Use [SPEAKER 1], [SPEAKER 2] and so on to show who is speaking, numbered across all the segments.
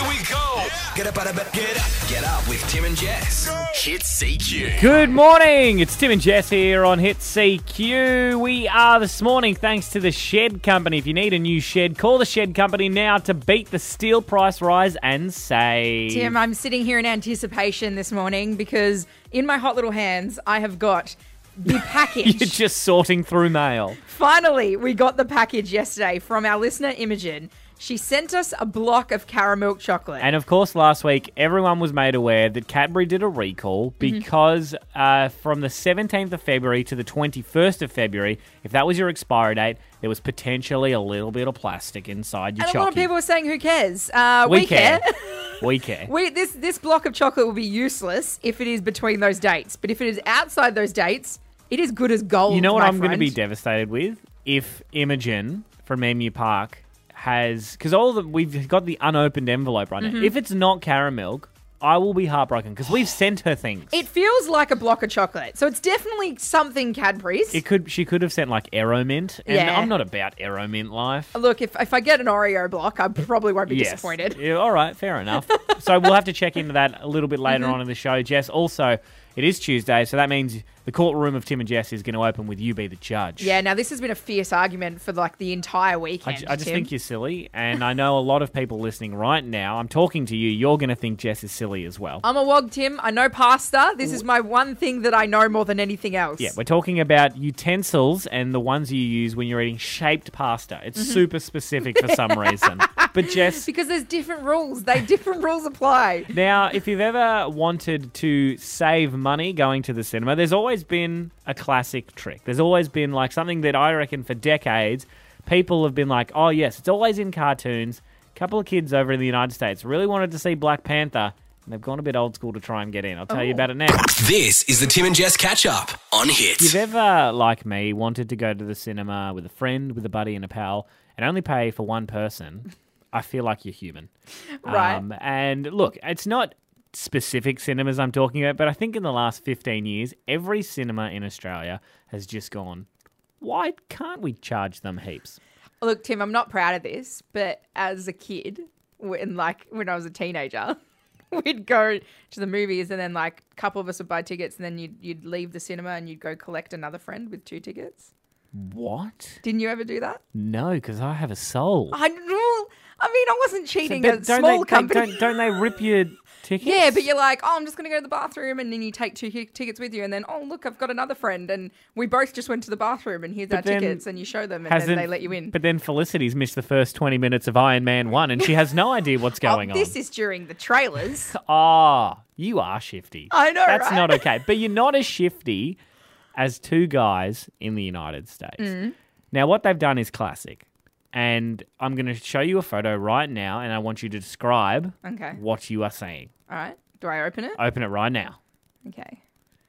[SPEAKER 1] we go. Get up out of bed. Get up with Tim and Jess. Hit CQ.
[SPEAKER 2] Good morning. It's Tim and Jess here on Hit CQ. We are this morning thanks to the Shed Company. If you need a new shed, call the Shed Company now to beat the steel price rise and save.
[SPEAKER 3] Tim, I'm sitting here in anticipation this morning because in my hot little hands, I have got the package.
[SPEAKER 2] You're just sorting through mail.
[SPEAKER 3] Finally, we got the package yesterday from our listener, Imogen. She sent us a block of caramel chocolate.
[SPEAKER 2] And of course, last week, everyone was made aware that Cadbury did a recall because from the 17th of February to the 21st of February, if that was your expiry date, there was potentially a little bit of plastic inside your
[SPEAKER 3] and
[SPEAKER 2] chocolate.
[SPEAKER 3] a lot of people were saying, who cares?
[SPEAKER 2] We care. We care.
[SPEAKER 3] This block of chocolate will be useless if it is between those dates. But if it is outside those dates, it is good as gold.
[SPEAKER 2] You know what
[SPEAKER 3] my
[SPEAKER 2] I'm going to
[SPEAKER 3] friend.
[SPEAKER 2] be devastated with? If Imogen from Emu Park has... Because we've got the unopened envelope right now. If it's not caramel, I will be heartbroken because we've sent her things.
[SPEAKER 3] It feels like a block of chocolate. So it's definitely something Cadbury's.
[SPEAKER 2] She could have sent like Aeromint. And
[SPEAKER 3] Yeah.
[SPEAKER 2] I'm not about Aeromint life.
[SPEAKER 3] Look, if I get an Oreo block, I probably won't be disappointed.
[SPEAKER 2] Yeah, all right, fair enough. So we'll have to check into that a little bit later on in the show. Jess, also, it is Tuesday, so that means the courtroom of Tim and Jess is going to open with you be the judge.
[SPEAKER 3] Yeah, now this has been a fierce argument for like the entire weekend.
[SPEAKER 2] I just
[SPEAKER 3] Tim.
[SPEAKER 2] think you're silly, and I know a lot of people listening right now. I'm talking to you. You're going to think Jess is silly as well.
[SPEAKER 3] I'm a wog, Tim. I know pasta. This is my one thing that I know more than anything else.
[SPEAKER 2] Yeah, we're talking about utensils and the ones you use when you're eating shaped pasta. It's super specific for some reason. But Jess...
[SPEAKER 3] Because there's different rules. Different rules apply.
[SPEAKER 2] Now, if you've ever wanted to save money going to the cinema, there's always been a classic trick. There's always been like something that I reckon for decades, people have been like, oh yes, it's always in cartoons. A couple of kids over in the United States really wanted to see Black Panther, and they've gone a bit old school to try and get in. I'll tell you about it next.
[SPEAKER 1] This is the Tim and Jess catch up on Hit.
[SPEAKER 2] If you've ever, like me, wanted to go to the cinema with a friend, with a buddy and a pal, and only pay for one person, I feel like you're human.
[SPEAKER 3] Right.
[SPEAKER 2] And look, it's not specific cinemas I'm talking about, but I think in the last 15 years, every cinema in Australia has just gone, why can't we charge them heaps?
[SPEAKER 3] Look, Tim, I'm not proud of this, but as a kid, when I was a teenager, we'd go to the movies and then like a couple of us would buy tickets and then you'd leave the cinema and you'd go collect another friend with 2 tickets.
[SPEAKER 2] What?
[SPEAKER 3] Didn't you ever do that?
[SPEAKER 2] No, because I have a soul.
[SPEAKER 3] I wasn't cheating
[SPEAKER 2] But
[SPEAKER 3] a small company.
[SPEAKER 2] Don't they rip your tickets?
[SPEAKER 3] Yeah, but you're like, oh, I'm just going to go to the bathroom, and then you take 2 tickets with you, and then, oh, look, I've got another friend, and we both just went to the bathroom, and here's our tickets, and you show them, and then they let you in.
[SPEAKER 2] But then Felicity's missed the first 20 minutes of Iron Man 1, and she has no idea what's going on.
[SPEAKER 3] This is during the trailers.
[SPEAKER 2] You are shifty.
[SPEAKER 3] I know,
[SPEAKER 2] That's
[SPEAKER 3] right?
[SPEAKER 2] not okay. But you're not as shifty as 2 guys in the United States. Now, what they've done is classic. And I'm going to show you a photo right now, and I want you to describe
[SPEAKER 3] Okay.
[SPEAKER 2] what you are seeing.
[SPEAKER 3] All right. Do I open it?
[SPEAKER 2] Open it right now.
[SPEAKER 3] Okay.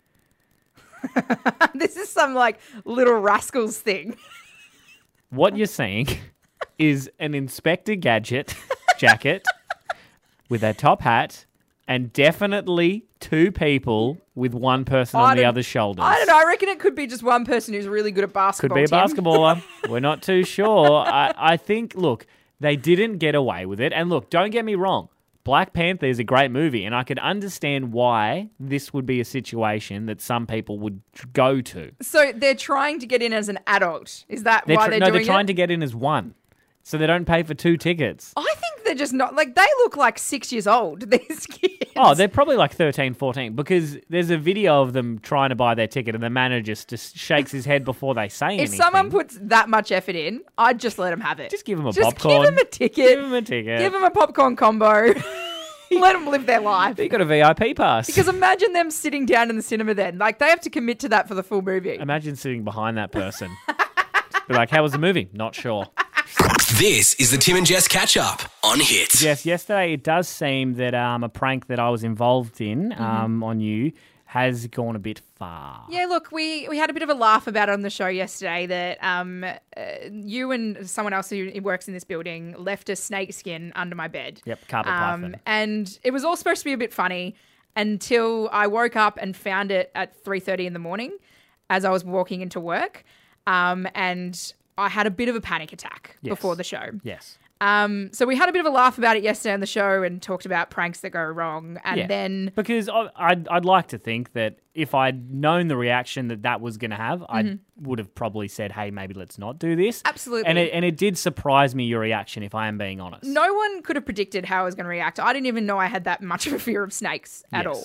[SPEAKER 3] This is some, like, Little Rascals thing.
[SPEAKER 2] What you're seeing is an Inspector Gadget jacket with a top hat and definitely 2 people with one person on the other shoulders.
[SPEAKER 3] I don't know. I reckon it could be just one person who's really good at basketball.
[SPEAKER 2] Could be a
[SPEAKER 3] Tim.
[SPEAKER 2] basketballer. We're not too sure. I think, look, they didn't get away with it. And look, don't get me wrong. Black Panther is a great movie, and I could understand why this would be a situation that some people would go to.
[SPEAKER 3] So they're trying to get in as an adult. Is that why they're doing
[SPEAKER 2] they're trying
[SPEAKER 3] it?
[SPEAKER 2] to get in as one. So they don't pay for 2 tickets.
[SPEAKER 3] I think they're just not... Like, they look like 6 years old, these kids.
[SPEAKER 2] Oh, they're probably like 13, 14, because there's a video of them trying to buy their ticket and the manager just shakes his head before they say anything.
[SPEAKER 3] If someone puts that much effort in, I'd just let them have it.
[SPEAKER 2] Just give them a
[SPEAKER 3] Just
[SPEAKER 2] popcorn.
[SPEAKER 3] give them a ticket.
[SPEAKER 2] Give them a ticket.
[SPEAKER 3] Give them a popcorn combo. Let them live their life.
[SPEAKER 2] You got a VIP pass.
[SPEAKER 3] Because imagine them sitting down in the cinema then. Like, they have to commit to that for the full movie.
[SPEAKER 2] Imagine sitting behind that person. Be like, how was the movie? Not sure.
[SPEAKER 1] This is the Tim and Jess catch up on Hit.
[SPEAKER 2] Yes, yesterday it does seem that a prank that I was involved in on you has gone a bit far.
[SPEAKER 3] Yeah, look, we had a bit of a laugh about it on the show yesterday that you and someone else who works in this building left a snake skin under my bed.
[SPEAKER 2] Yep, carpet python.
[SPEAKER 3] And it was all supposed to be a bit funny until I woke up and found it at 3:30 in the morning as I was walking into work. And I had a bit of a panic attack before the show.
[SPEAKER 2] Yes.
[SPEAKER 3] So we had a bit of a laugh about it yesterday on the show and talked about pranks that go wrong. And then...
[SPEAKER 2] Because I'd like to think that if I'd known the reaction that was going to have, I would have probably said, hey, maybe let's not do this.
[SPEAKER 3] Absolutely.
[SPEAKER 2] And it did surprise me, your reaction, if I am being honest.
[SPEAKER 3] No one could have predicted how I was going to react. I didn't even know I had that much of a fear of snakes at all.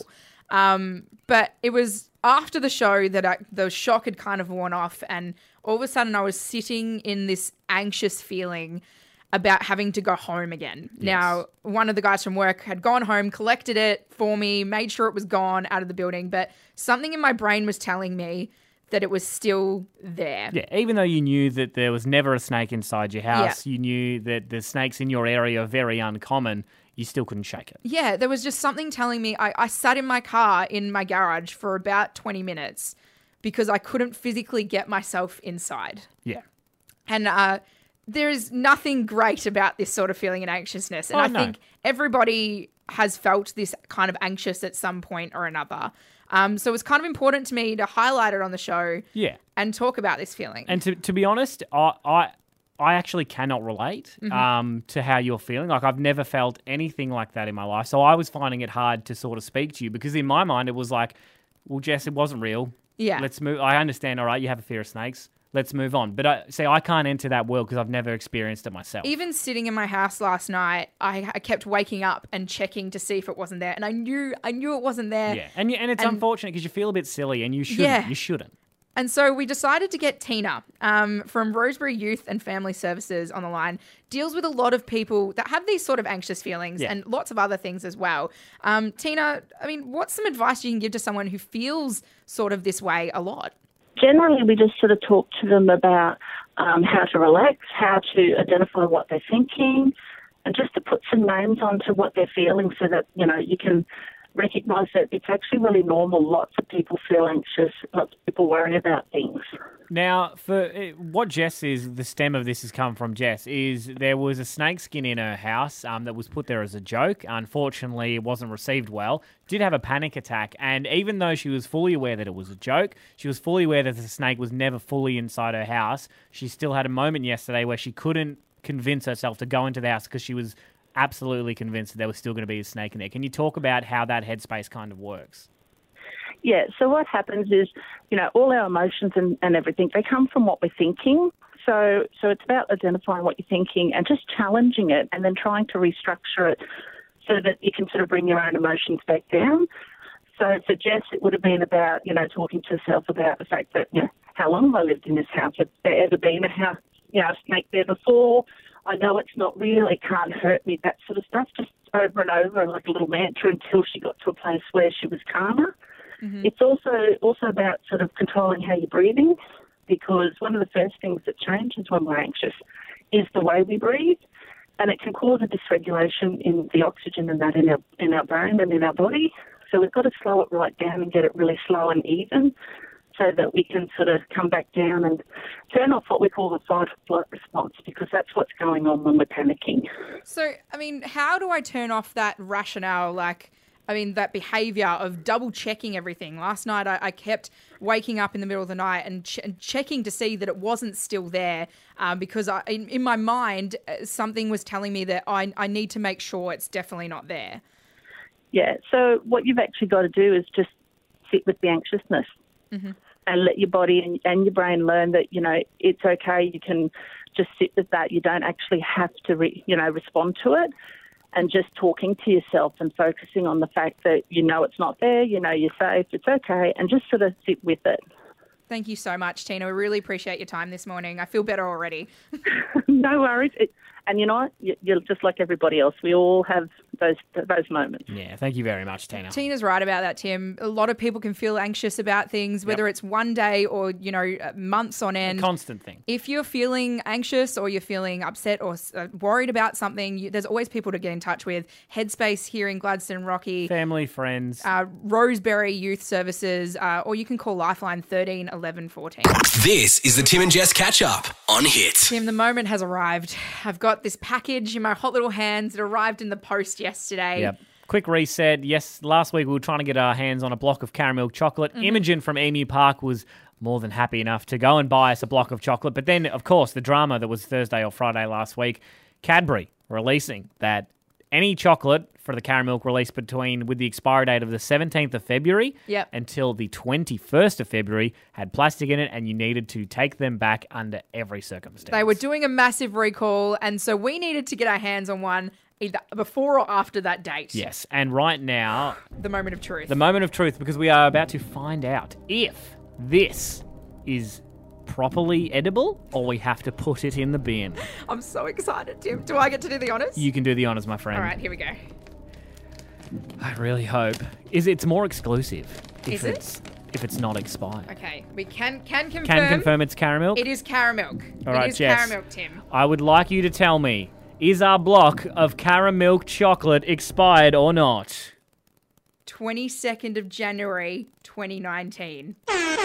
[SPEAKER 3] But it was after the show that the shock had kind of worn off, and all of a sudden I was sitting in this anxious feeling about having to go home again.
[SPEAKER 2] Yes.
[SPEAKER 3] Now, one of the guys from work had gone home, collected it for me, made sure it was gone out of the building, but something in my brain was telling me that it was still there.
[SPEAKER 2] Yeah, even though you knew that there was never a snake inside your house, you knew that the snakes in your area are very uncommon, you still couldn't shake it.
[SPEAKER 3] Yeah, there was just something telling me. I sat in my car in my garage for about 20 minutes because I couldn't physically get myself inside.
[SPEAKER 2] Yeah.
[SPEAKER 3] And there is nothing great about this sort of feeling and anxiousness. And I think everybody has felt this kind of anxious at some point or another. So it's kind of important to me to highlight it on the show and talk about this feeling.
[SPEAKER 2] And to be honest, I actually cannot relate to how you're feeling. Like, I've never felt anything like that in my life. So I was finding it hard to sort of speak to you because in my mind it was like, well, Jess, it wasn't real.
[SPEAKER 3] Yeah.
[SPEAKER 2] Let's move. I understand, all right, you have a fear of snakes. Let's move on. But I can't enter that world because I've never experienced it myself.
[SPEAKER 3] Even sitting in my house last night, I kept waking up and checking to see if it wasn't there. And I knew it wasn't there.
[SPEAKER 2] Yeah, and it's unfortunate because you feel a bit silly and you shouldn't.
[SPEAKER 3] Yeah.
[SPEAKER 2] You shouldn't.
[SPEAKER 3] And so we decided to get Tina from Rosebery Youth and Family Services on the line. Deals with a lot of people that have these sort of anxious feelings and lots of other things as well. Tina, I mean, what's some advice you can give to someone who feels sort of this way a lot?
[SPEAKER 4] Generally, we just sort of talk to them about how to relax, how to identify what they're thinking, and just to put some names onto what they're feeling so that, you can recognise that it's actually really normal. Lots of people feel anxious, lots of people worry about things.
[SPEAKER 2] Now, for what Jess is, the stem of this has come from Jess, is there was a snake skin in her house that was put there as a joke. Unfortunately, it wasn't received well. Did have a panic attack, and even though she was fully aware that it was a joke, she was fully aware that the snake was never fully inside her house, she still had a moment yesterday where she couldn't convince herself to go into the house because she was absolutely convinced that there was still going to be a snake in there. Can you talk about how that headspace kind of works?
[SPEAKER 4] Yeah, so what happens is, all our emotions and everything, they come from what we're thinking. So it's about identifying what you're thinking and just challenging it and then trying to restructure it so that you can sort of bring your own emotions back down. So for Jess, it would have been about, talking to herself about the fact that, how long have I lived in this house? Has there ever been a snake there before? I know it's not real, it can't hurt me, that sort of stuff, just over and over like a little mantra until she got to a place where she was calmer. Mm-hmm. It's also about sort of controlling how you're breathing, because one of the first things that changes when we're anxious is the way we breathe, and it can cause a dysregulation in the oxygen and that in our brain and in our body. So we've got to slow it right down and get it really slow and even, so that we can sort of come back down and turn off what we call the fight or flight response, because that's what's going on when we're panicking.
[SPEAKER 3] So, I mean, how do I turn off that rationale, that behaviour of double checking everything? Last night I kept waking up in the middle of the night and checking to see that it wasn't still there because in my mind something was telling me that I need to make sure it's definitely not there.
[SPEAKER 4] Yeah, so what you've actually got to do is just sit with the anxiousness. Mm-hmm. And let your body and your brain learn that, it's okay. You can just sit with that. You don't actually have to, respond to it. And just talking to yourself and focusing on the fact that it's not there, you're safe, it's okay, and just sort of sit with it.
[SPEAKER 3] Thank you so much, Tina. We really appreciate your time this morning. I feel better already.
[SPEAKER 4] No worries. And you're just like everybody else. We all have those moments.
[SPEAKER 2] Yeah, thank you very much, Tina.
[SPEAKER 3] Tina's right about that, Tim. A lot of people can feel anxious about things, whether it's one day or, months on end.
[SPEAKER 2] A constant thing.
[SPEAKER 3] If you're feeling anxious or you're feeling upset or worried about something, there's always people to get in touch with. Headspace here in Gladstone Rocky.
[SPEAKER 2] Family, friends.
[SPEAKER 3] Rosebery Youth Services, or you can call Lifeline 13 11 14.
[SPEAKER 1] This is the Tim and Jess Catch Up on Hit.
[SPEAKER 3] Tim, the moment has arrived. I've got this package in my hot little hands. It arrived in the post yesterday.
[SPEAKER 2] Yep. Quick reset. Yes, last week we were trying to get our hands on a block of caramel chocolate. Mm-hmm. Imogen from Emu Park was more than happy enough to go and buy us a block of chocolate. But then, of course, the drama that was Thursday or Friday last week Cadbury releasing that any chocolate for the caramel released with the expiry date of the 17th of February
[SPEAKER 3] Yep.
[SPEAKER 2] until the 21st of February had plastic in it, and you needed to take them back under every circumstance.
[SPEAKER 3] They were doing a massive recall, and so we needed to get our hands on one either before or after that date.
[SPEAKER 2] Yes, and right now,
[SPEAKER 3] The moment of truth.
[SPEAKER 2] the moment of truth, because we are about to find out if this is properly edible or we have to put it in the bin.
[SPEAKER 3] I'm so excited, Tim. Do I get to do the honours?
[SPEAKER 2] You can do the honours, my friend.
[SPEAKER 3] All right, here we go.
[SPEAKER 2] I really hope. It's more exclusive
[SPEAKER 3] Is
[SPEAKER 2] if it's not expired.
[SPEAKER 3] Okay, we can confirm.
[SPEAKER 2] Can confirm it's caramel.
[SPEAKER 3] It is caramel.
[SPEAKER 2] All right,
[SPEAKER 3] it is
[SPEAKER 2] Jess.
[SPEAKER 3] caramel, Tim.
[SPEAKER 2] I would like you to tell me, is our block of caramel chocolate expired or not?
[SPEAKER 3] 22nd of January, 2019.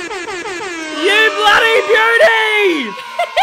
[SPEAKER 2] You bloody beauty!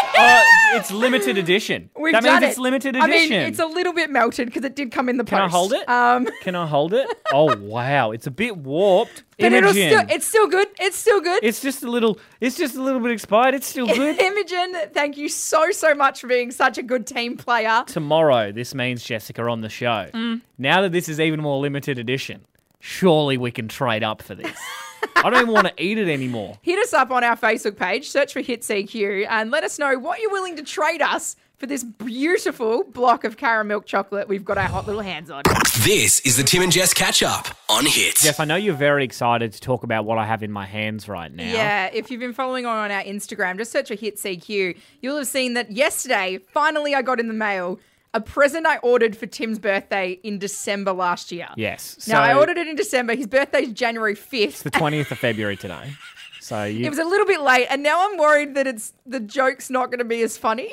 [SPEAKER 2] It's limited edition.
[SPEAKER 3] We've
[SPEAKER 2] that
[SPEAKER 3] done
[SPEAKER 2] means it's
[SPEAKER 3] it.
[SPEAKER 2] limited edition.
[SPEAKER 3] I mean, it's a little bit melted because it did come in the
[SPEAKER 2] Can
[SPEAKER 3] post.
[SPEAKER 2] I hold it? Can I hold it? Oh wow, it's a bit warped.
[SPEAKER 3] But
[SPEAKER 2] Imogen.
[SPEAKER 3] it's still good. It's still good.
[SPEAKER 2] It's just a little bit expired. It's still good.
[SPEAKER 3] Imogen, thank you so much for being such a good team player.
[SPEAKER 2] Tomorrow, this means Jessica on the show.
[SPEAKER 3] Mm.
[SPEAKER 2] Now that this is even more limited edition, surely we can trade up for this. I don't even want to eat it anymore.
[SPEAKER 3] Hit us up on our Facebook page, search for Hits EQ, and let us know what you're willing to trade us for this beautiful block of caramel chocolate we've got our hot little hands on.
[SPEAKER 1] This is the Tim and Jess catch up on Hits.
[SPEAKER 2] Jeff, I know you're very excited to talk about what I have in my hands right now.
[SPEAKER 3] Yeah, if you've been following on our Instagram, just search for Hits EQ. You'll have seen that yesterday, finally I got in the mail a present I ordered for Tim's birthday in December last year.
[SPEAKER 2] Yes.
[SPEAKER 3] Now, I ordered it in December. His birthday's January 5th.
[SPEAKER 2] It's the 20th of February today. So
[SPEAKER 3] It was a little bit late, and now I'm worried that the joke's not going to be as funny.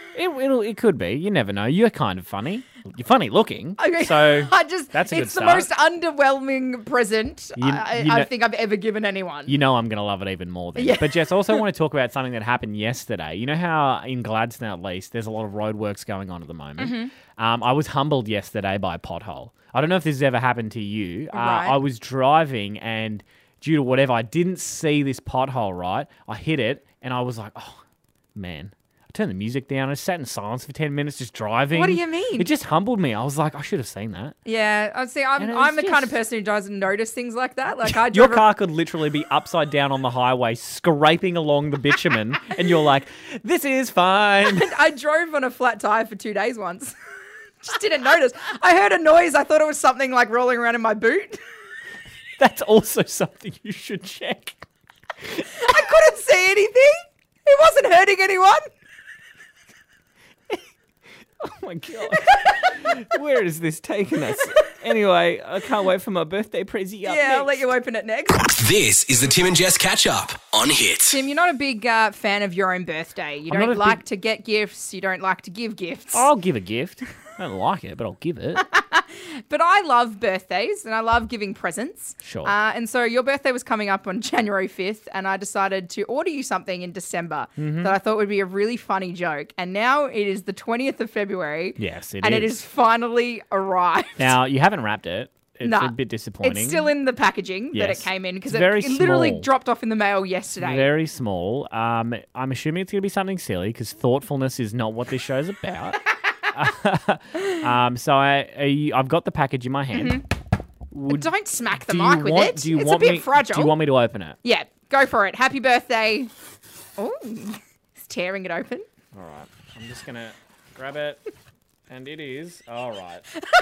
[SPEAKER 2] It could be. You never know. You're kind of funny. You're funny looking.
[SPEAKER 3] Okay.
[SPEAKER 2] So that's a good
[SPEAKER 3] it's the
[SPEAKER 2] start.
[SPEAKER 3] most underwhelming present
[SPEAKER 2] You
[SPEAKER 3] I
[SPEAKER 2] know-
[SPEAKER 3] think I've ever given anyone.
[SPEAKER 2] You know I'm going to love it even more then.
[SPEAKER 3] Yeah.
[SPEAKER 2] But Jess, I also want to talk about something that happened yesterday. You know how in Gladstone at least there's a lot of roadworks going on at the moment?
[SPEAKER 3] Mm-hmm.
[SPEAKER 2] I was humbled yesterday by a pothole. I don't know if this has ever happened to you.
[SPEAKER 3] Right.
[SPEAKER 2] I was driving and due to whatever, I didn't see this pothole, right? I hit it and I was like, oh, man. I turned the music down. I sat in silence for 10 minutes just driving.
[SPEAKER 3] What do you mean?
[SPEAKER 2] It just humbled me. I was like, I should have seen that.
[SPEAKER 3] Yeah, I'd say
[SPEAKER 2] And it was
[SPEAKER 3] I'm the kind of
[SPEAKER 2] just-
[SPEAKER 3] person who doesn't notice things like that. Like I
[SPEAKER 2] Your
[SPEAKER 3] drove
[SPEAKER 2] car could literally be upside down on the highway, scraping along the bitumen, and you're like, this is fine.
[SPEAKER 3] I drove on a flat tire for 2 days once. Just didn't notice. I heard a noise. I thought it was something like rolling around in my boot.
[SPEAKER 2] That's also something you should check.
[SPEAKER 3] I couldn't see anything. It wasn't hurting anyone.
[SPEAKER 2] Oh my God. Where is this taking us? Anyway, I can't wait for my birthday prezi up
[SPEAKER 3] Yeah, I'll let
[SPEAKER 2] next.
[SPEAKER 3] you open it next.
[SPEAKER 1] This is the Tim and Jess catch up on Hits.
[SPEAKER 3] Tim, you're not a big fan of your own birthday. You
[SPEAKER 2] I'm not
[SPEAKER 3] don't
[SPEAKER 2] a
[SPEAKER 3] like
[SPEAKER 2] big-
[SPEAKER 3] to get gifts. You don't like to give gifts.
[SPEAKER 2] I'll give a gift. I don't like it, but I'll give it.
[SPEAKER 3] But I love birthdays and I love giving presents.
[SPEAKER 2] Sure.
[SPEAKER 3] And so your birthday was coming up on January 5th, and I decided to order you something in December
[SPEAKER 2] Mm-hmm.
[SPEAKER 3] that I thought would be a really funny joke. And now it is the 20th of February.
[SPEAKER 2] Yes, it
[SPEAKER 3] and
[SPEAKER 2] is.
[SPEAKER 3] it is finally arrived.
[SPEAKER 2] Now, you haven't wrapped it. It's
[SPEAKER 3] Nah,
[SPEAKER 2] a bit disappointing.
[SPEAKER 3] It's still in the packaging that it
[SPEAKER 2] Yes.
[SPEAKER 3] came in because
[SPEAKER 2] It's
[SPEAKER 3] it
[SPEAKER 2] very
[SPEAKER 3] literally
[SPEAKER 2] small.
[SPEAKER 3] dropped off in the mail yesterday.
[SPEAKER 2] Very small. I'm assuming it's going to be something silly because thoughtfulness is not what this show's about. So I've got the package in my hand.
[SPEAKER 3] But don't smack the
[SPEAKER 2] Do
[SPEAKER 3] mic
[SPEAKER 2] you
[SPEAKER 3] with
[SPEAKER 2] want-
[SPEAKER 3] it.
[SPEAKER 2] do you
[SPEAKER 3] It's
[SPEAKER 2] want
[SPEAKER 3] a bit
[SPEAKER 2] me-
[SPEAKER 3] fragile.
[SPEAKER 2] Do you want me to open it?
[SPEAKER 3] Yeah, go for it. Happy birthday. Oh, he's tearing it open.
[SPEAKER 2] All right. I'm just going to grab it. And it is... All right.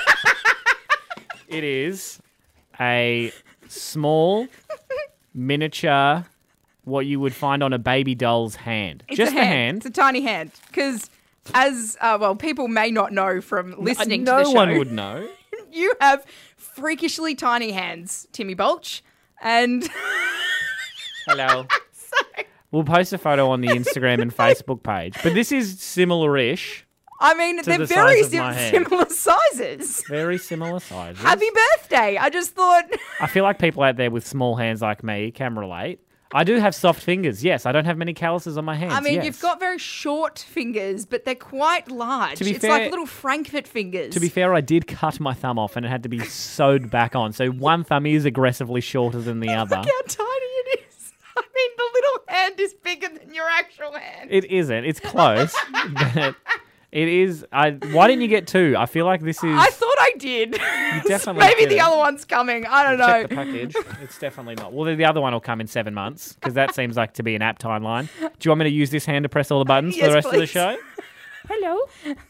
[SPEAKER 2] It is a small, miniature, what you would find on a baby doll's hand.
[SPEAKER 3] It's
[SPEAKER 2] Just
[SPEAKER 3] a
[SPEAKER 2] the hand.
[SPEAKER 3] It's a tiny hand. Because as, people may not know from listening to
[SPEAKER 2] No
[SPEAKER 3] the show.
[SPEAKER 2] one would know.
[SPEAKER 3] You have freakishly tiny hands, Timmy Bulch. And
[SPEAKER 2] Hello. We'll post a photo on the Instagram and Facebook page. But this is similar-ish.
[SPEAKER 3] I mean, they're
[SPEAKER 2] the
[SPEAKER 3] very
[SPEAKER 2] size of my hand.
[SPEAKER 3] similar sizes.
[SPEAKER 2] Very similar sizes.
[SPEAKER 3] Happy birthday. I just thought...
[SPEAKER 2] I feel like people out there with small hands like me can relate. I do have soft fingers, yes. I don't have many calluses on my hands,
[SPEAKER 3] I mean,
[SPEAKER 2] yes.
[SPEAKER 3] you've got very short fingers, but they're quite large.
[SPEAKER 2] To be
[SPEAKER 3] It's
[SPEAKER 2] fair-
[SPEAKER 3] like little Frankfurt fingers.
[SPEAKER 2] To be fair, I did cut my thumb off and it had to be sewed back on. So one thumb is aggressively shorter than the other.
[SPEAKER 3] Look how tiny it is. I mean, the little hand is bigger than your actual hand.
[SPEAKER 2] It isn't. It's close. but It is. Why didn't you get 2? I feel like this is.
[SPEAKER 3] I thought I did.
[SPEAKER 2] You definitely
[SPEAKER 3] Maybe
[SPEAKER 2] did.
[SPEAKER 3] the other one's coming. I don't know.
[SPEAKER 2] Check the package. It's definitely not. Well, the other one will come in 7 months because that seems like to be an apt timeline. Do you want me to use this hand to press all the buttons for
[SPEAKER 3] Yes,
[SPEAKER 2] the rest of the
[SPEAKER 3] please.
[SPEAKER 2] show? Hello.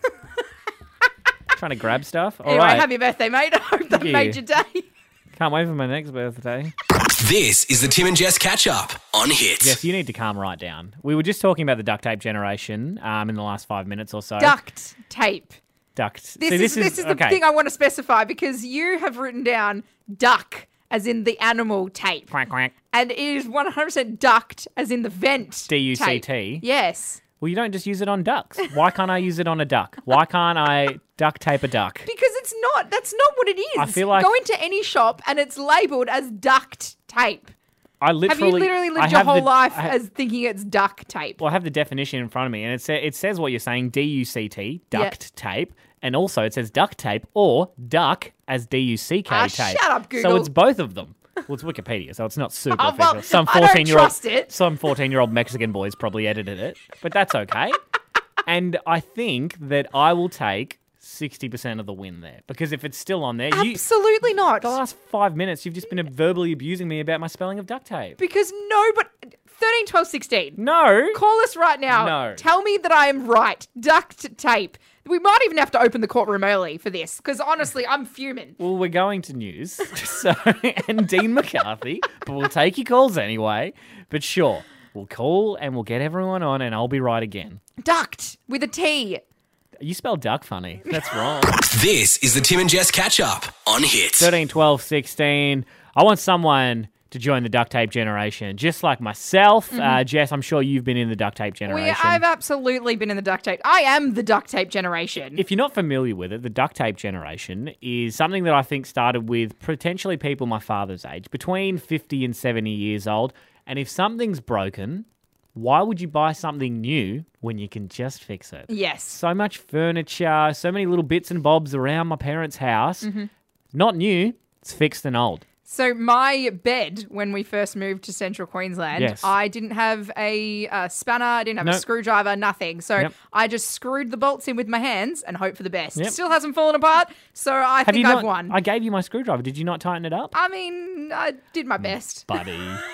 [SPEAKER 2] Trying to grab stuff. All
[SPEAKER 3] Anyway,
[SPEAKER 2] right.
[SPEAKER 3] happy birthday, mate. I hope that
[SPEAKER 2] you.
[SPEAKER 3] made your day.
[SPEAKER 2] Can't wait for my next birthday.
[SPEAKER 1] This is the Tim and Jess catch up on Hits.
[SPEAKER 2] Jess, you need to calm right down. We were just talking about the duct tape generation in the last 5 minutes or so.
[SPEAKER 3] Duct tape.
[SPEAKER 2] Duct.
[SPEAKER 3] This
[SPEAKER 2] See,
[SPEAKER 3] is the
[SPEAKER 2] okay.
[SPEAKER 3] thing I want to specify because you have written down duck as in the animal tape.
[SPEAKER 2] Quack, quack.
[SPEAKER 3] And it is 100% duct as in the vent.
[SPEAKER 2] D-U-C-T?
[SPEAKER 3] tape. Yes.
[SPEAKER 2] Well, you don't just use it on ducks. Why can't I use it on a duck? Why can't I duct tape a duck?
[SPEAKER 3] Because it's not. That's not what it is.
[SPEAKER 2] I feel like-
[SPEAKER 3] Go into any shop and it's labelled as duct tape.
[SPEAKER 2] I literally,
[SPEAKER 3] Have you literally
[SPEAKER 2] I
[SPEAKER 3] lived your
[SPEAKER 2] have
[SPEAKER 3] whole
[SPEAKER 2] the-
[SPEAKER 3] life
[SPEAKER 2] I ha-
[SPEAKER 3] as thinking it's duct tape?
[SPEAKER 2] Well, I have the definition in front of me, and it says what you're saying, D-U-C-T, duct tape, and also it says duct tape or duck as D-U-C-K
[SPEAKER 3] Ah,
[SPEAKER 2] tape.
[SPEAKER 3] shut up,
[SPEAKER 2] So
[SPEAKER 3] Google.
[SPEAKER 2] it's both of them. Well, it's Wikipedia, so it's not super
[SPEAKER 3] Oh, well,
[SPEAKER 2] official. Some
[SPEAKER 3] I don't
[SPEAKER 2] 14-year-old,
[SPEAKER 3] trust it.
[SPEAKER 2] some 14-year-old Mexican boys probably edited it, but that's okay. And I think that I will take 60% of the win there because if it's still on there,
[SPEAKER 3] Absolutely not.
[SPEAKER 2] the last 5 minutes you've just been verbally abusing me about my spelling of duct tape.
[SPEAKER 3] Because no, but 13, 12, 16.
[SPEAKER 2] No.
[SPEAKER 3] Call us right now.
[SPEAKER 2] No.
[SPEAKER 3] Tell me that I am right. Duct tape. We might even have to open the courtroom early for this because honestly, I'm fuming.
[SPEAKER 2] Well, we're going to news, so and Dean McCarthy, but we'll take your calls anyway. But sure, we'll call and we'll get everyone on, and I'll be right again.
[SPEAKER 3] Duct with a T.
[SPEAKER 2] You spell duck funny. That's wrong.
[SPEAKER 1] This is the Tim and Jess catch up on Hits.
[SPEAKER 2] 13, 12, 16. I want someone to join the duct tape generation, just like myself. Jess, I'm sure you've been in the duct tape generation.
[SPEAKER 3] I've absolutely been in the duct tape. I am the duct tape generation.
[SPEAKER 2] If you're not familiar with it, the duct tape generation is something that I think started with potentially people my father's age, between 50 and 70 years old. And if something's broken, why would you buy something new when you can just fix it?
[SPEAKER 3] Yes.
[SPEAKER 2] So much furniture, so many little bits and bobs around my parents' house. Not new, it's fixed and old.
[SPEAKER 3] So my bed, when we first moved to Central Queensland,
[SPEAKER 2] Yes.
[SPEAKER 3] I didn't have a spanner, I didn't have a
[SPEAKER 2] Nope.
[SPEAKER 3] screwdriver, nothing. So
[SPEAKER 2] Yep.
[SPEAKER 3] I just screwed the bolts in with my hands and hope for the best.
[SPEAKER 2] Yep.
[SPEAKER 3] Still hasn't fallen apart, so I think I've won.
[SPEAKER 2] I gave you my screwdriver. Did you not tighten it up?
[SPEAKER 3] I mean, I did my best.
[SPEAKER 2] Buddy,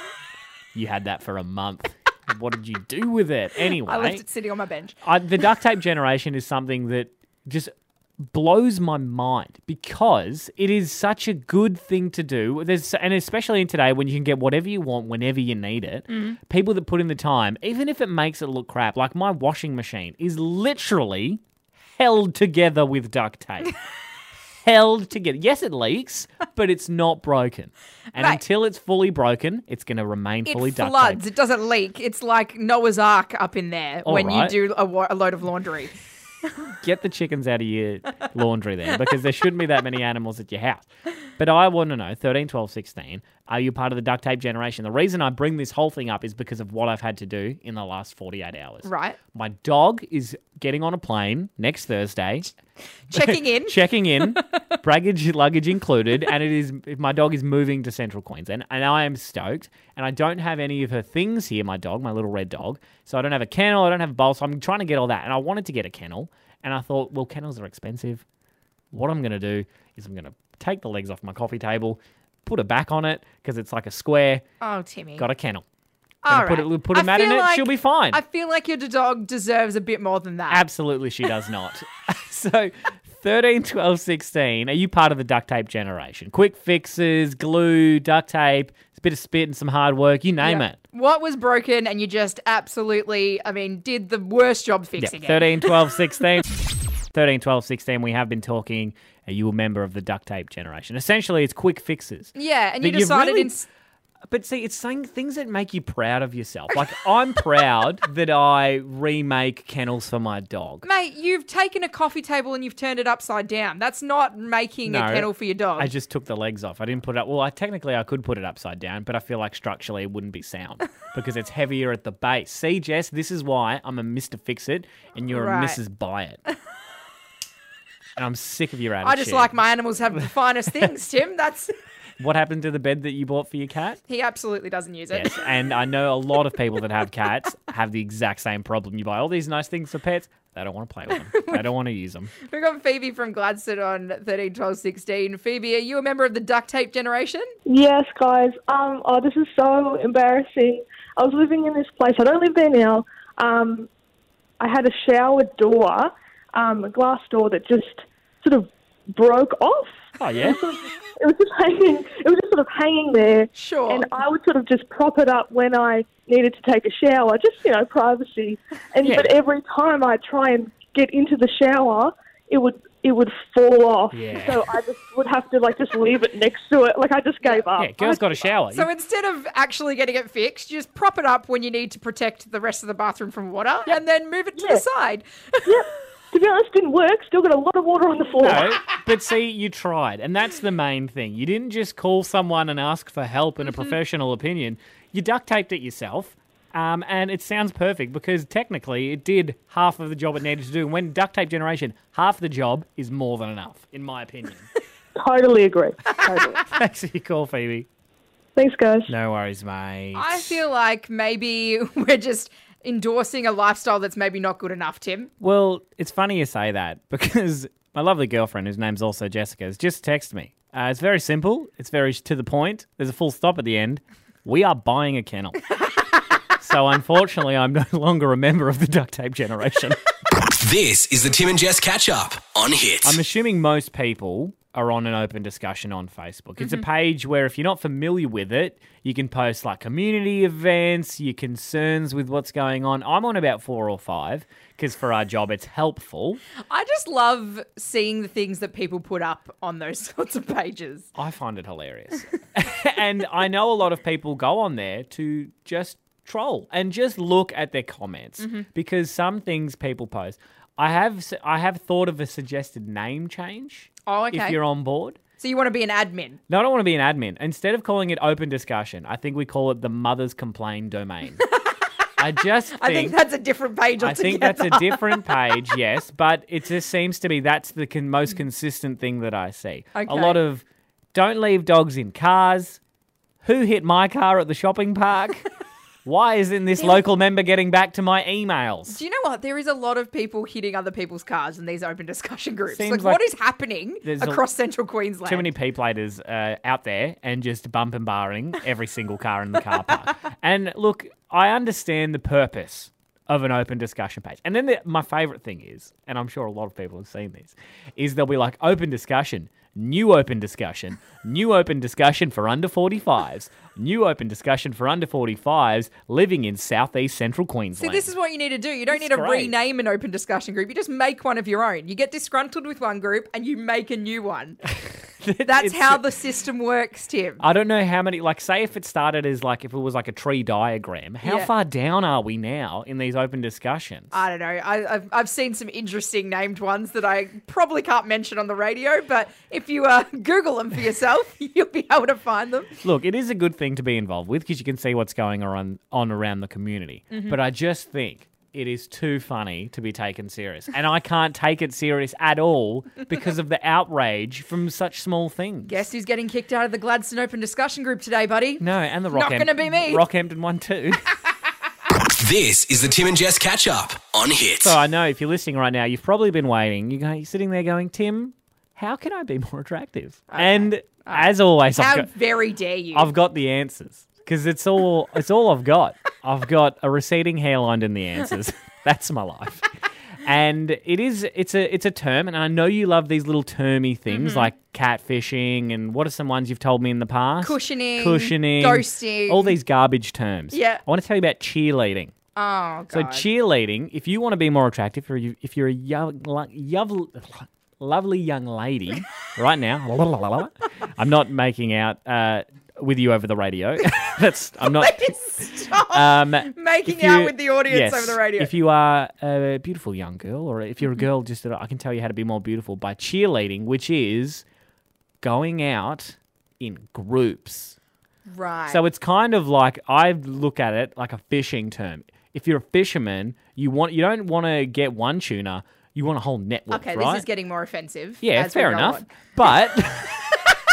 [SPEAKER 2] you had that for a month. What did you do with it? Anyway.
[SPEAKER 3] I left it sitting on my bench.
[SPEAKER 2] The duct tape generation is something that just blows my mind because it is such a good thing to do. And especially in today when you can get whatever you want whenever you need it, people that put in the time, even if it makes it look crap, like my washing machine is literally held together with duct tape. Held together. Yes, it leaks, but it's not broken. And
[SPEAKER 3] Right.
[SPEAKER 2] until it's fully broken, it's going to remain fully
[SPEAKER 3] It
[SPEAKER 2] duct
[SPEAKER 3] floods.
[SPEAKER 2] taped.
[SPEAKER 3] It doesn't leak. It's like Noah's Ark up in there
[SPEAKER 2] All
[SPEAKER 3] when
[SPEAKER 2] right.
[SPEAKER 3] you do a load of laundry.
[SPEAKER 2] Get the chickens out of your laundry then, because there shouldn't be that many animals at your house. But I want to know, 13, 12, 16, are you part of the duct tape generation? The reason I bring this whole thing up is because of what I've had to do in the last 48 hours.
[SPEAKER 3] Right.
[SPEAKER 2] My dog is getting on a plane next Thursday.
[SPEAKER 3] Checking in.
[SPEAKER 2] Checking in, baggage, luggage included, and my dog is moving to Central Queensland, and I am stoked. And I don't have any of her things here, my dog, my little red dog. So I don't have a kennel, I don't have a bowl, so I'm trying to get all that. And I wanted to get a kennel, and I thought, well, kennels are expensive. What I'm going to do is I'm going to take the legs off my coffee table, put a back on it, because it's like a square,
[SPEAKER 3] Oh, Timmy.
[SPEAKER 2] got a kennel.
[SPEAKER 3] All
[SPEAKER 2] Gonna
[SPEAKER 3] right.
[SPEAKER 2] put a
[SPEAKER 3] I
[SPEAKER 2] mat in
[SPEAKER 3] feel
[SPEAKER 2] it,
[SPEAKER 3] like-
[SPEAKER 2] she'll be fine.
[SPEAKER 3] I feel like your dog deserves a bit more than that.
[SPEAKER 2] Absolutely, she does not. So, 13, 12, 16, are you part of the duct tape generation? Quick fixes, glue, duct tape, a bit of spit and some hard work, you name
[SPEAKER 3] Yeah.
[SPEAKER 2] it.
[SPEAKER 3] What was broken and you just absolutely, did the worst job fixing it.
[SPEAKER 2] 13, 12, 16. 13, 12, 16, we have been talking, are you a member of the duct tape generation? Essentially, it's quick fixes.
[SPEAKER 3] Yeah, and you
[SPEAKER 2] But you've
[SPEAKER 3] decided
[SPEAKER 2] really- But see, it's saying things that make you proud of yourself. Like, I'm proud that I remake kennels for my dog.
[SPEAKER 3] Mate, you've taken a coffee table and you've turned it upside down. That's not making a
[SPEAKER 2] No,
[SPEAKER 3] kennel for your dog.
[SPEAKER 2] I just took the legs off. I didn't put it up. Well, I could put it upside down, but I feel like structurally it wouldn't be sound because it's heavier at the base. See, Jess, this is why I'm a Mr. Fix-It and you're
[SPEAKER 3] Right.
[SPEAKER 2] a Mrs. Buy It. And I'm sick of your attitude.
[SPEAKER 3] I just like my animals have the finest things, Tim. That's
[SPEAKER 2] What happened to the bed that you bought for your cat?
[SPEAKER 3] He absolutely doesn't use it.
[SPEAKER 2] Yes, and I know a lot of people that have cats have the exact same problem. You buy all these nice things for pets, they don't want to play with them. They don't want to use them.
[SPEAKER 3] We've got Phoebe from Gladstone on 13, 12, 16. Phoebe, are you a member of the duct tape generation?
[SPEAKER 5] Yes, guys. This is so embarrassing. I was living in this place. I don't live there now. I had a shower door, a glass door that just sort of broke off.
[SPEAKER 2] Oh, yeah?
[SPEAKER 5] It was just hanging. It was just sort of hanging there.
[SPEAKER 3] Sure.
[SPEAKER 5] And I would sort of just prop it up when I needed to take a shower, just, privacy. And
[SPEAKER 2] Yeah.
[SPEAKER 5] But every time I try and get into the shower, it would fall off.
[SPEAKER 2] Yeah.
[SPEAKER 5] So I just would have to just leave it next to it. I just gave up.
[SPEAKER 2] Yeah, girls got a shower.
[SPEAKER 3] So instead of actually getting it fixed, you just prop it up when you need to protect the rest of the bathroom from water and then move it to the side.
[SPEAKER 5] Yep. To be honest, didn't work. Still got a lot of water on the floor.
[SPEAKER 2] No, but see, you tried, and that's the main thing. You didn't just call someone and ask for help and a professional opinion. You duct taped it yourself, and it sounds perfect because technically it did half of the job it needed to do. And when duct tape generation, half the job is more than enough, in my opinion.
[SPEAKER 5] Totally agree. Totally.
[SPEAKER 2] Thanks for your call, Phoebe.
[SPEAKER 5] Thanks, guys.
[SPEAKER 2] No worries, mate.
[SPEAKER 3] I feel like maybe we're just endorsing a lifestyle that's maybe not good enough, Tim.
[SPEAKER 2] Well, it's funny you say that because my lovely girlfriend, whose name's also Jessica, has just texted me. It's very simple. It's very to the point. There's a full stop at the end. We are buying a kennel. So unfortunately, I'm no longer a member of the duct tape generation.
[SPEAKER 1] This is the Tim and Jess catch up on Hits.
[SPEAKER 2] I'm assuming most people are on an open discussion on Facebook. It's a page where if you're not familiar with it, you can post community events, your concerns with what's going on. I'm on about 4 or 5 because for our job it's helpful.
[SPEAKER 3] I just love seeing the things that people put up on those sorts of pages.
[SPEAKER 2] I find it hilarious. And I know a lot of people go on there to just troll and just look at their comments because some things people post. I have thought of a suggested name change.
[SPEAKER 3] Oh, okay.
[SPEAKER 2] If you're on board.
[SPEAKER 3] So you want to be an admin?
[SPEAKER 2] No, I don't want to be an admin. Instead of calling it open discussion, I think we call it the Mothers Complain domain. I think
[SPEAKER 3] that's a different page altogether.
[SPEAKER 2] I think that's a different page, yes, but it just seems to be that's the most consistent thing that I see.
[SPEAKER 3] Okay.
[SPEAKER 2] A lot of don't leave dogs in cars. Who hit my car at the shopping park? Why isn't this local member getting back to my emails?
[SPEAKER 3] Do you know what? There is a lot of people hitting other people's cars in these open discussion groups.
[SPEAKER 2] Seems
[SPEAKER 3] What
[SPEAKER 2] like
[SPEAKER 3] is happening across central Queensland?
[SPEAKER 2] Too many P-platers out there and just bump and barring every single car in the car park. And look, I understand the purpose of an open discussion page. And then my favourite thing is, and I'm sure a lot of people have seen these, is they'll be like, open discussion, new open discussion for under 45s, new open discussion for under 45s living in southeast central
[SPEAKER 3] See,
[SPEAKER 2] Queensland.
[SPEAKER 3] this is what you need to do. You don't need to
[SPEAKER 2] great.
[SPEAKER 3] rename an open discussion group. You just make one of your own. You get disgruntled with one group and you make a new one. That's how the system works, Tim.
[SPEAKER 2] I don't know how many, say if it started as if it was a tree diagram, how far down are we now in these open discussions?
[SPEAKER 3] I don't know. I've seen some interesting named ones that I probably can't mention on the radio, but if you Google them for yourself, you'll be able to find them.
[SPEAKER 2] Look, it is a good thing to be involved with because you can see what's going on around the community. But I just think it is too funny to be taken serious. And I can't take it serious at all because of the outrage from such small things.
[SPEAKER 3] Guess who's getting kicked out of the Gladstone Open discussion group today, buddy?
[SPEAKER 2] No, and the
[SPEAKER 3] Not gonna be me.
[SPEAKER 2] Rockhampton one too.
[SPEAKER 1] This is the Tim and Jess catch up on Hits.
[SPEAKER 2] So I know if you're listening right now, you've probably been waiting. You're sitting there going, Tim, how can I be more attractive? Okay. And as always,
[SPEAKER 3] How very dare you?
[SPEAKER 2] I've got the answers because it's all I've got. I've got a receding hairline in the answers. That's my life. And it's a term, and I know you love these little termy things like catfishing and what are some ones you've told me in the past?
[SPEAKER 3] Cushioning,
[SPEAKER 2] ghosting, all these garbage terms.
[SPEAKER 3] Yeah.
[SPEAKER 2] I want to tell you about cheerleading.
[SPEAKER 3] Oh, God.
[SPEAKER 2] So cheerleading, if you want to be more attractive, or if you're a lovely young lady right now, I'm not making out with you over the radio. I'm not.
[SPEAKER 3] Stop making out with the audience over the radio.
[SPEAKER 2] If you are a beautiful young girl, or if you're a girl, I can tell you how to be more beautiful by cheerleading, which is going out in groups.
[SPEAKER 3] Right.
[SPEAKER 2] So it's kind of I look at it like a fishing term. If you're a fisherman, you don't want to get one tuna. You want a whole network,
[SPEAKER 3] okay,
[SPEAKER 2] right?
[SPEAKER 3] this is getting more offensive.
[SPEAKER 2] Yeah,
[SPEAKER 3] as
[SPEAKER 2] fair
[SPEAKER 3] we go
[SPEAKER 2] enough.
[SPEAKER 3] on.
[SPEAKER 2] But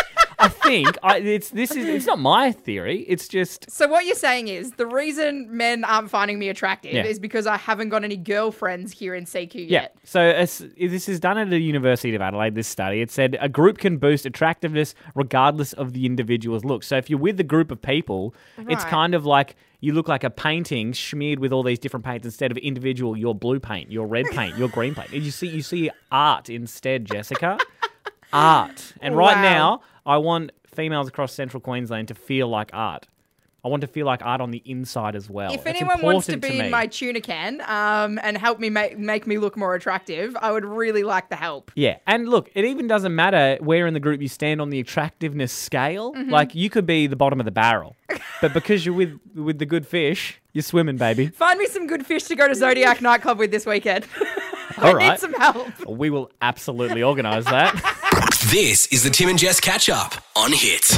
[SPEAKER 2] I think it's not my theory. It's just
[SPEAKER 3] So what you're saying is the reason men aren't finding me attractive
[SPEAKER 2] Yeah.
[SPEAKER 3] is because I haven't got any girlfriends here in CQ
[SPEAKER 2] yeah.
[SPEAKER 3] yet.
[SPEAKER 2] So this is done at the University of Adelaide. This study it said a group can boost attractiveness regardless of the individual's look. So if you're with a group of people, it's
[SPEAKER 3] Right.
[SPEAKER 2] kind of like you look like a painting smeared with all these different paints instead of individual. Your blue paint, your red paint, your green paint. And you see art instead, Jessica. Art. And right
[SPEAKER 3] Wow.
[SPEAKER 2] now, I want females across central Queensland to feel like art. I want to feel like art on the inside as well.
[SPEAKER 3] If
[SPEAKER 2] It's
[SPEAKER 3] anyone wants to
[SPEAKER 2] important
[SPEAKER 3] be
[SPEAKER 2] me.
[SPEAKER 3] in my tuna can and help me make me look more attractive, I would really like the help.
[SPEAKER 2] Yeah, and look, it even doesn't matter where in the group you stand on the attractiveness scale.
[SPEAKER 3] Mm-hmm.
[SPEAKER 2] Like, you could be the bottom of the barrel. But because you're with the good fish, you're swimming, baby.
[SPEAKER 3] Find me some good fish to go to Zodiac nightclub with this weekend. I
[SPEAKER 2] All right.
[SPEAKER 3] need some help.
[SPEAKER 2] We will absolutely organise that.
[SPEAKER 1] This is the Tim and Jess catch up on Hit.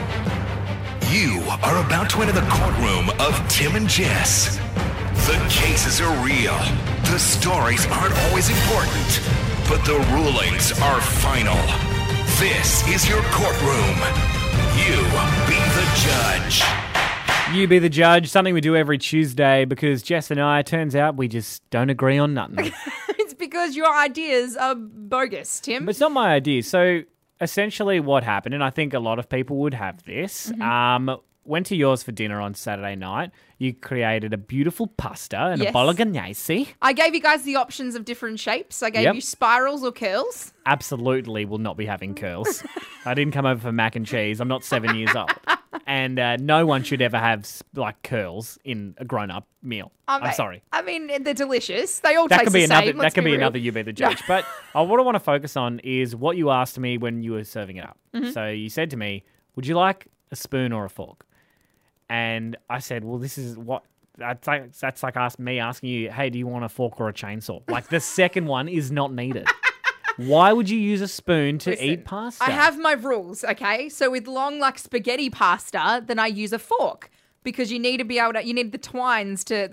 [SPEAKER 1] You are about to enter the courtroom of Tim and Jess. The cases are real. The stories aren't always important, but the rulings are final. This is your courtroom. You be the judge.
[SPEAKER 2] You be the judge, something we do every Tuesday because Jess and I, it turns out we just don't agree on nothing.
[SPEAKER 3] It's because your ideas are bogus, Tim.
[SPEAKER 2] But it's not my idea. So essentially what happened, and I think a lot of people would have this, went to yours for dinner on Saturday night. You created a beautiful pasta and a
[SPEAKER 3] Yes.
[SPEAKER 2] bolognese.
[SPEAKER 3] I gave you guys the options of different shapes. I gave
[SPEAKER 2] Yep.
[SPEAKER 3] you spirals or curls.
[SPEAKER 2] Absolutely will not be having curls. I didn't come over for mac and cheese. I'm not 7 years old. And no one should ever have like curls in a grown-up meal. I'm sorry.
[SPEAKER 3] I mean, they're delicious. They all
[SPEAKER 2] That
[SPEAKER 3] taste
[SPEAKER 2] could be
[SPEAKER 3] the
[SPEAKER 2] another.
[SPEAKER 3] same.
[SPEAKER 2] That
[SPEAKER 3] let's
[SPEAKER 2] could be
[SPEAKER 3] real.
[SPEAKER 2] another. You be the judge. But what I want to focus on is what you asked me when you were serving it up.
[SPEAKER 3] Mm-hmm.
[SPEAKER 2] So you said to me, "Would you like a spoon or a fork?" And I said, "Well, this is what." That's like me asking you, "Hey, do you want a fork or a chainsaw?" Like the second one is not needed. Why would you use a spoon to
[SPEAKER 3] Listen,
[SPEAKER 2] eat pasta?
[SPEAKER 3] I have my rules, okay? So with long, like spaghetti pasta, then I use a fork because you need to be able to. You need the tines to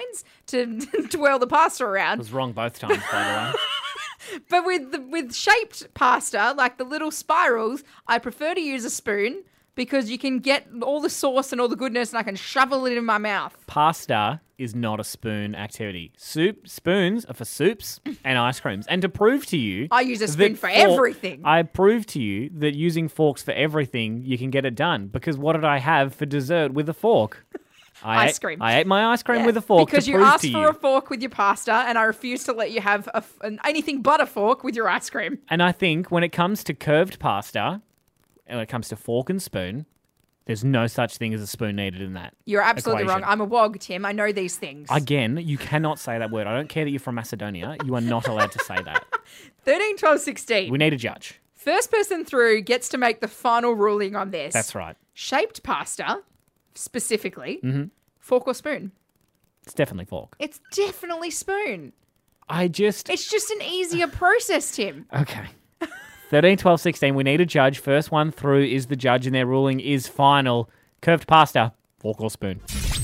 [SPEAKER 3] twirl the pasta
[SPEAKER 2] I
[SPEAKER 3] around.
[SPEAKER 2] was wrong both times, by the way.
[SPEAKER 3] But with shaped pasta, like the little spirals, I prefer to use a spoon because you can get all the sauce and all the goodness, and I can shovel it in my mouth.
[SPEAKER 2] Pasta is not a spoon activity. Spoons are for soups and ice creams. And to prove to you...
[SPEAKER 3] I use a spoon
[SPEAKER 2] that
[SPEAKER 3] for everything.
[SPEAKER 2] I prove to you that using forks for everything, you can get it done. Because what did I have for dessert with a fork?
[SPEAKER 3] Ice cream.
[SPEAKER 2] I ate my ice cream
[SPEAKER 3] Yeah,
[SPEAKER 2] with a fork
[SPEAKER 3] because
[SPEAKER 2] to
[SPEAKER 3] you
[SPEAKER 2] prove
[SPEAKER 3] asked
[SPEAKER 2] to
[SPEAKER 3] for
[SPEAKER 2] you.
[SPEAKER 3] a fork with your pasta, and I refuse to let you have anything but a fork with your ice cream.
[SPEAKER 2] And I think when it comes to curved pasta, and when it comes to fork and spoon, there's no such thing as a spoon needed in that.
[SPEAKER 3] You're absolutely
[SPEAKER 2] equation.
[SPEAKER 3] wrong. I'm a wog, Tim. I know these things.
[SPEAKER 2] Again, you cannot say that word. I don't care that you're from Macedonia. You are not allowed to say that.
[SPEAKER 3] 13, 12, 16.
[SPEAKER 2] We need a judge.
[SPEAKER 3] First person through gets to make the final ruling on this.
[SPEAKER 2] That's right.
[SPEAKER 3] Shaped pasta, specifically,
[SPEAKER 2] Mm-hmm.
[SPEAKER 3] fork or spoon?
[SPEAKER 2] It's definitely fork.
[SPEAKER 3] It's definitely spoon.
[SPEAKER 2] It's
[SPEAKER 3] It's just an easier process, Tim.
[SPEAKER 2] Okay. 13, 12, 16. We need a judge. First one through is the judge, and their ruling is final. Curved pasta, fork or spoon.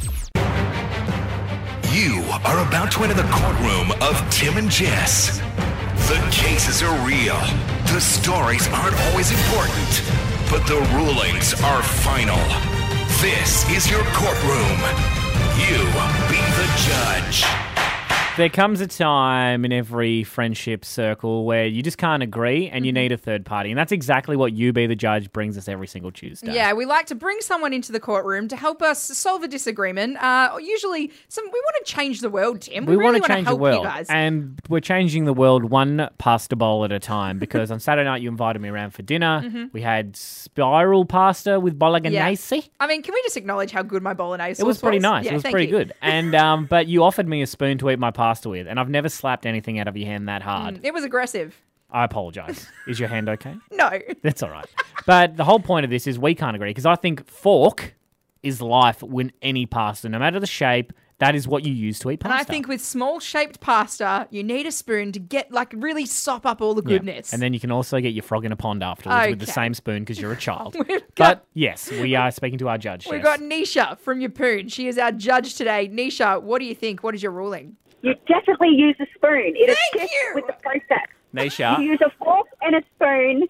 [SPEAKER 1] You are about to enter the courtroom of Tim and Jess. The cases are real. The stories aren't always important, but the rulings are final. This is your courtroom. You be the judge.
[SPEAKER 2] There comes a time in every friendship circle where you just can't agree and you need a third party. And that's exactly what You Be the Judge brings us every single Tuesday.
[SPEAKER 3] Yeah, we like to bring someone into the courtroom to help us solve a disagreement. Usually, we want to change the world, Tim.
[SPEAKER 2] We
[SPEAKER 3] really
[SPEAKER 2] want to change
[SPEAKER 3] help
[SPEAKER 2] the world.
[SPEAKER 3] you guys.
[SPEAKER 2] And we're changing the world one pasta bowl at a time because on Saturday night you invited me around for dinner.
[SPEAKER 3] Mm-hmm.
[SPEAKER 2] We had spiral pasta with bolognese.
[SPEAKER 3] I mean, can we just acknowledge how good my bolognese
[SPEAKER 2] It was pretty nice.
[SPEAKER 3] Yeah,
[SPEAKER 2] It was
[SPEAKER 3] thank
[SPEAKER 2] pretty
[SPEAKER 3] you.
[SPEAKER 2] good. And but you offered me a spoon to eat my pasta with, and I've never slapped anything out of your hand that hard.
[SPEAKER 3] It was aggressive.
[SPEAKER 2] I apologise. Is your hand okay?
[SPEAKER 3] No.
[SPEAKER 2] That's all right. But the whole point of this is we can't agree because I think fork is life when any pasta, no matter the shape, that is what you use to eat pasta.
[SPEAKER 3] And I think with small shaped pasta, you need a spoon to get really sop up all the
[SPEAKER 2] Yeah.
[SPEAKER 3] goodness.
[SPEAKER 2] And then you can also get your frog in a pond afterwards with the
[SPEAKER 3] Okay.
[SPEAKER 2] same spoon because you're a child.
[SPEAKER 3] We've got-
[SPEAKER 2] But yes, we are speaking to our judge.
[SPEAKER 3] We've
[SPEAKER 2] Jess.
[SPEAKER 3] got Nisha from Yapoon. She is our judge today. Nisha, what do you think? What is your ruling?
[SPEAKER 6] You definitely use a spoon. It
[SPEAKER 3] Thank
[SPEAKER 6] assists
[SPEAKER 3] you.
[SPEAKER 6] with the process.
[SPEAKER 2] Nisha,
[SPEAKER 6] You use a fork and a spoon,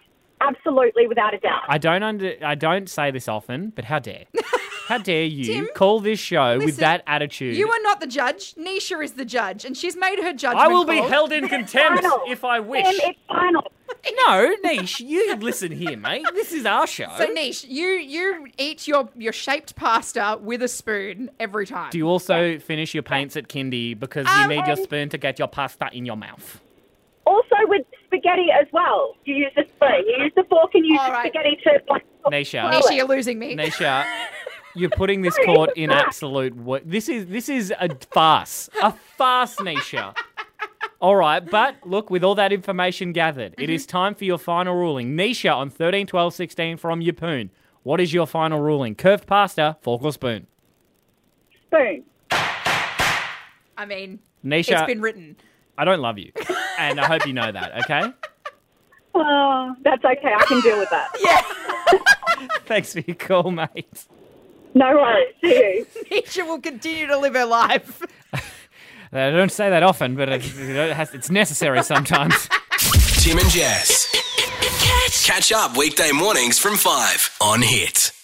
[SPEAKER 6] Absolutely, without a doubt.
[SPEAKER 2] I don't say this often, but how dare? How dare you
[SPEAKER 3] Tim,
[SPEAKER 2] call this show with
[SPEAKER 3] listen,
[SPEAKER 2] that attitude?
[SPEAKER 3] You are not the judge. Nisha is the judge, and she's made her judgment
[SPEAKER 2] I will be
[SPEAKER 3] call.
[SPEAKER 2] held in contempt
[SPEAKER 6] Final.
[SPEAKER 2] if I wish.
[SPEAKER 6] Tim, it's final.
[SPEAKER 2] No, Nish, you listen here, mate. This is our show.
[SPEAKER 3] So, Nish, you eat your shaped pasta with a spoon every time.
[SPEAKER 2] Do you also finish your paints at kindy because you need your spoon to get your pasta in your mouth?
[SPEAKER 6] Also with spaghetti as well. You use the spoon. You use the fork and use
[SPEAKER 3] All
[SPEAKER 6] the
[SPEAKER 3] right.
[SPEAKER 6] spaghetti to...
[SPEAKER 2] Nisha.
[SPEAKER 3] Nisha, you're losing me.
[SPEAKER 2] Nisha, you're putting this court in absolute... This is a farce. A farce, Nisha. All right, but look, with all that information gathered, it is time for your final ruling. Nisha on 13, 12, 16 from Yapoon. What is your final ruling? Curved pasta, fork or spoon?
[SPEAKER 6] Spoon.
[SPEAKER 3] I mean,
[SPEAKER 2] Nisha,
[SPEAKER 3] it's been written.
[SPEAKER 2] I don't love you, and I hope you know that, okay?
[SPEAKER 6] Oh, that's okay. I can deal with that.
[SPEAKER 3] Yeah.
[SPEAKER 2] Thanks for your call, mate.
[SPEAKER 6] No worries. See you.
[SPEAKER 3] Nisha will continue to live her life.
[SPEAKER 2] I don't say that often, but it's necessary sometimes.
[SPEAKER 1] Tim and Jess. Catch up weekday mornings from 5 on Hit.